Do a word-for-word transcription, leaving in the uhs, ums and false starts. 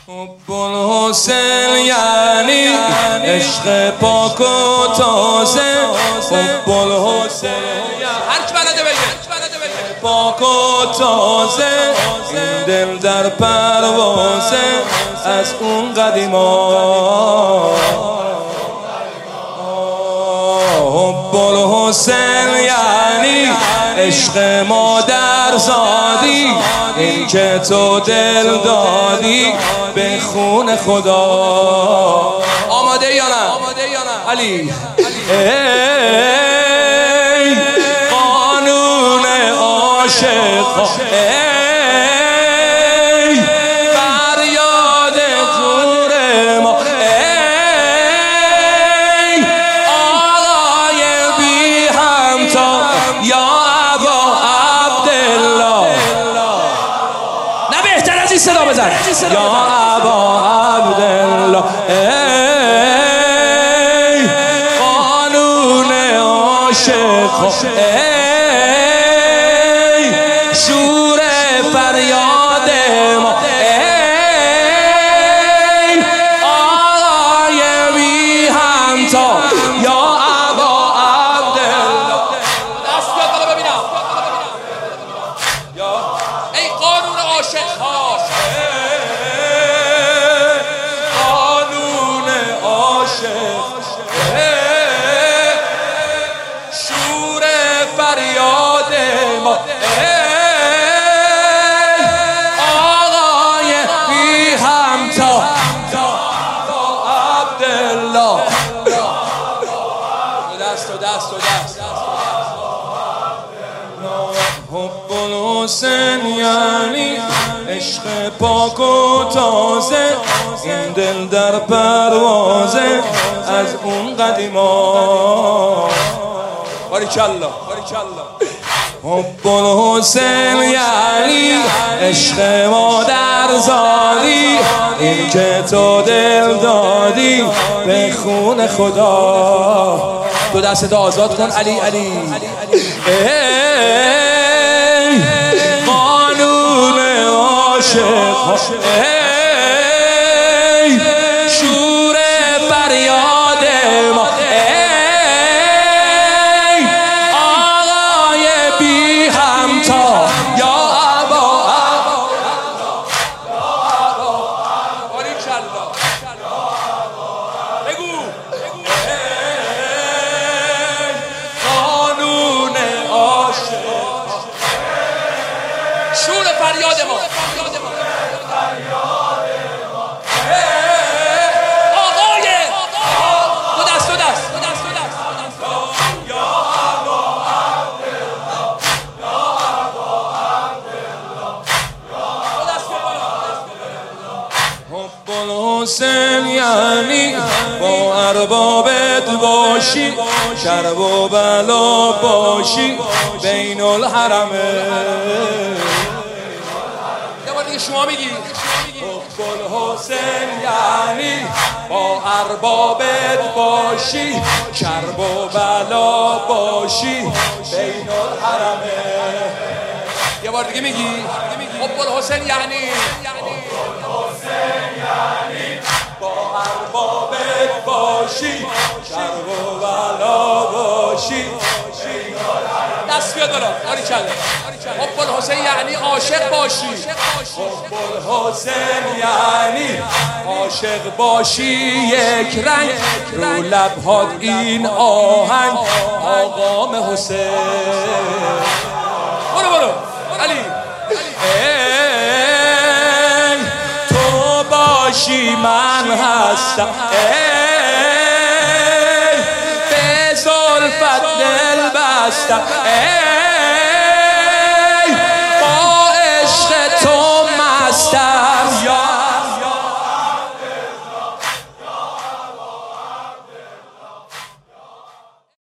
حب الحسین یعنی عشق پاک و تازه. حب الحسین هر کی بلده بگه پاک و تازه. این دل در پروازه از اون قدیما. حب الحسین یعنی عشق مادر زادی. این که تو دل دادی به خون خدا. آماده یا نه؟ علی ای قانون عاشق، ای فریاد زور ما، ای آقای بی همتا یا ابا عبدالله. نه بهتر از این صدا بزن. یا ابا عبدالله ای قانون عاشق، ای شور فریاد ما، ای آقای بی همتا یا ابا عبدالله. دست بیاد بالا ببینم. ای قانون عاشق ها، قانون عاشق، شور فریاد ما، آقای بی همتا عبدالله. دست و دست و دست. حب الحسین یعنی عشق پاک و تازه. این دل در پروازه از اون قدیما. باریکالله. حب الحسین یعنی عشق مادر زادی. این که تو دل دادی به خون خدا. تو دستت آزاد کن علی. علی ای قانون عاشق، ای شور فریاد ما، ای آقای بی همتا یا ابا. باریکالله. بگو قانون عاشق، شور فریاد ما، آقای دو دست دو دست دو دست دو دست یا ابا عبدالله، یا ابا عبدالله، دو دست بالا. حب الحسین یعنی با اربابت باشی، کرب و بلا باشی بین الحرمین. یه بار دیگه شما میگی. حب الحسین یعنی با اربابت باشی، کرب و بلا باشی بین الحرمین. یه بار دیگه میگی. حب الحسین یعنی با اربابت باشی، کرب و بلا باشی. دست بیاد بالا. باریکالله. حب الحسین یعنی عاشق باشی. حب الحسین یعنی عاشق باشی یک رنگ، رو لبهات این آهنگ آقام حسین. برو برو علی. ای تو باشی من هستم، ای به زلفت دل بستم، ای